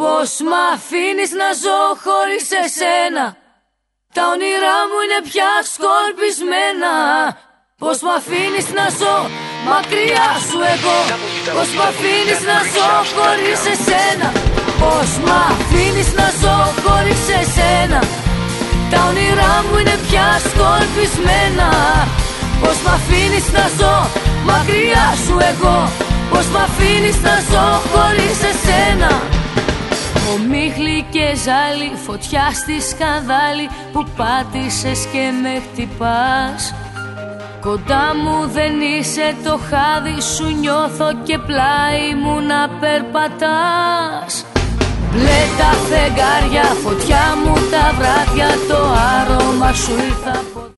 Πώς μ' αφήνεις να ζω χωρίς εσένα, τα όνειρά μου είναι πια σκορπισμένα. Πώς μ' αφήνεις να ζω μακριά σου εγώ, πώς μ' αφήνεις να ζω χωρίς εσένα. Πώς μ' αφήνεις να ζω χωρίς εσένα, τα όνειρά μου είναι πια σκορπισμένα. Πώς μ' αφήνεις να ζω μακριά σου εγώ, πώς μ' αφήνεις να ζω χωρίς εσένα. Ομίχλη και ζάλι, φωτιά στη σκανδάλη που πάτησες και με χτυπάς. Κοντά μου δεν είσαι, το χάδι σου νιώθω και πλάι μου να περπατάς. Μπλε τα φεγγάρια, φωτιά μου τα βράδια, το άρωμα σου ήρθα.